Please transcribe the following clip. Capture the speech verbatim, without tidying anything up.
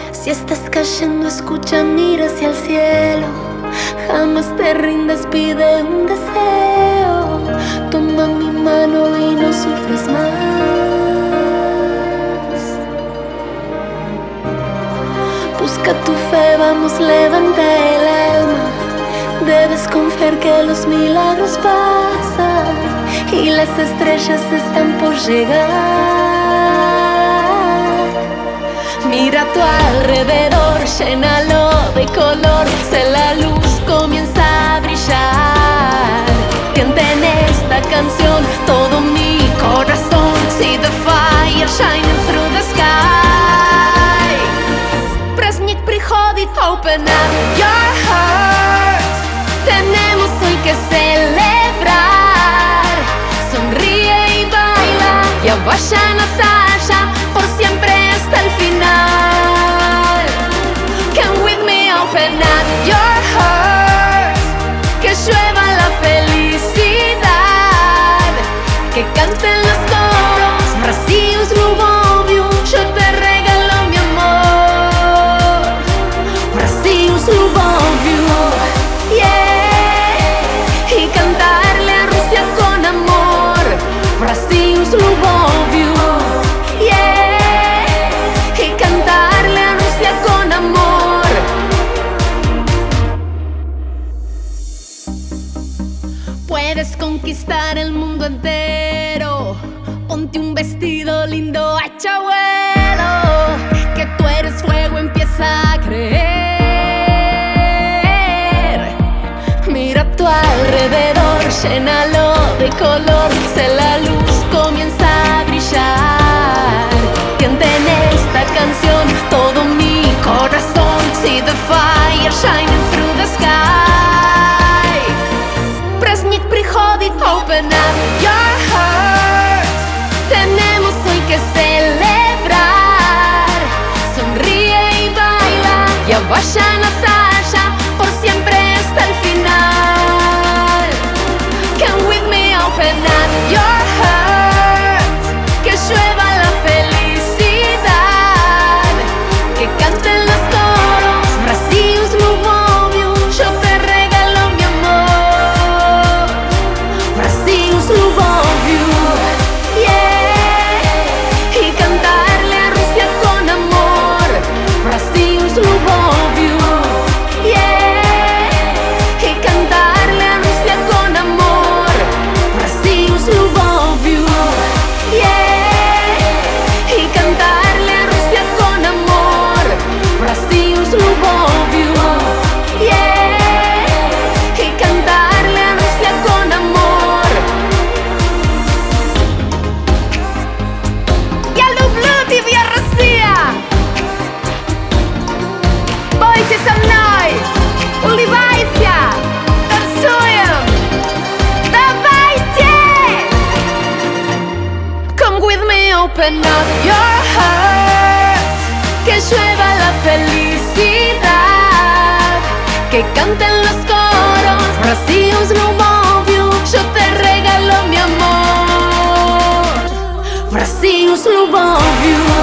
Si estás cayendo, escucha, mira hacia el cielo. Jamás te rindas, pide un deseo. Toma mi mano y no sufres más. Busca tu fe, vamos, levanta el alma. Debes confiar que los milagros pasan y las estrellas están por llegar. Mira a tu alrededor, llénalo de color, sé la luz comienza a brillar. Canten esta canción todo mi corazón. See the fire shining through the sky. Праздник приходит, open up your heart. Tenemos hoy que celebrar. Sonríe y baila, ya vaya Natalia, por siempre hasta el final. Come with me, open up your heart. Que llueva la felicidad, que canten los coros, Brazil's Luboviu. Yo te regalo mi amor, Brazil's Luboviu, yeah. Y cantarle a Rusia con amor, Brazil's Luboviu, yeah. Y cantarle a Rusia con amor. Puedes conquistar el mundo entero. Ponte un vestido lindo, hecho vuelo. Que tú eres fuego, empieza a creer. Mira a tu alrededor, llénalo de color. Sé la luz comienza a brillar. Canten esta canción todo mi corazón. See the fire shining through the sky. Праздник приходит, open up your heart. Tenemos hoy que celebrar. Sonríe y baila, ya vaya Natalia, por siempre hasta el final. Come with me, open up your heart. Que llueva la felicidad, que canten los coros, Brazil's Luboviu. Yo te regalo mi amor, Brazil's Luboviu, yeah. Y cantarle a Rusia con amor, Brazil's Luboviu, yeah. Y cantarle a Rusia con amor, Brazil's Luboviu, yeah. Y cantarle a Rusia con amor, Brazil's Luboviu, yeah. Y cantarle a Rusia con amor. Я люблю тебя, Россия! Пойте со мной, улыбайся, танцуем, давайте! Come with me, open up your heart. Que llueva la felicidad, que canten los coros, Brazil's Luboviu. Yo te regalo mi amor, Brazil's Luboviu.